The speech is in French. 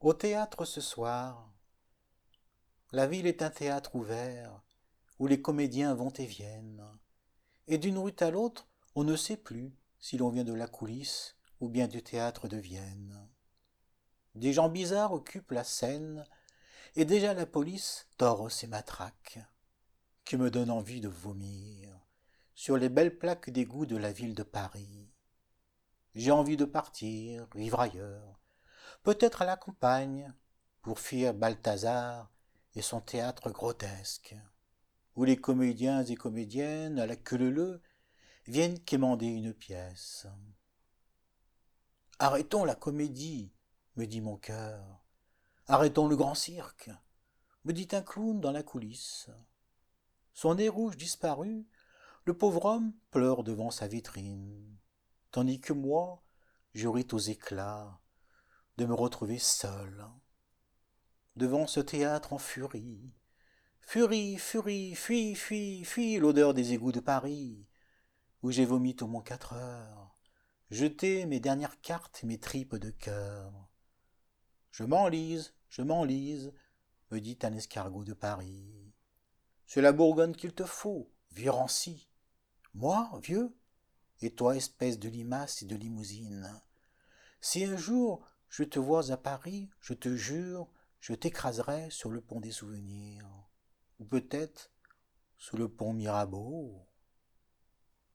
Au théâtre ce soir, la ville est un théâtre ouvert, où les comédiens vont et viennent. Et d'une rue à l'autre, on ne sait plus si l'on vient de la coulisse ou bien du théâtre de Vienne. Des gens bizarres occupent la scène, et déjà la police tord ses matraques, qui me donnent envie de vomir sur les belles plaques d'égout de la ville de Paris. J'ai envie de partir, vivre ailleurs, peut-être à la campagne, pour fuir Balthazar et son théâtre grotesque, où les comédiens et comédiennes, à la queue leu, viennent quémander une pièce. Arrêtons la comédie, me dit mon cœur. Arrêtons le grand cirque, me dit un clown dans la coulisse. Son nez rouge disparu, le pauvre homme pleure devant sa vitrine, tandis que moi, je ris aux éclats de me retrouver seul, devant ce théâtre en furie. Furie, furie, fuis, fuis, fuis l'odeur des égouts de Paris, où j'ai vomi tout mon 4 heures, jeté mes dernières cartes et mes tripes de cœur. Je m'enlise, me dit un escargot de Paris. C'est la Bourgogne qu'il te faut, vieux ranci. Moi, vieux? Et toi, espèce de limace et de limousine. Si un jour je te vois à Paris, je te jure, je t'écraserai sur le pont des souvenirs. Ou peut-être sous le pont Mirabeau.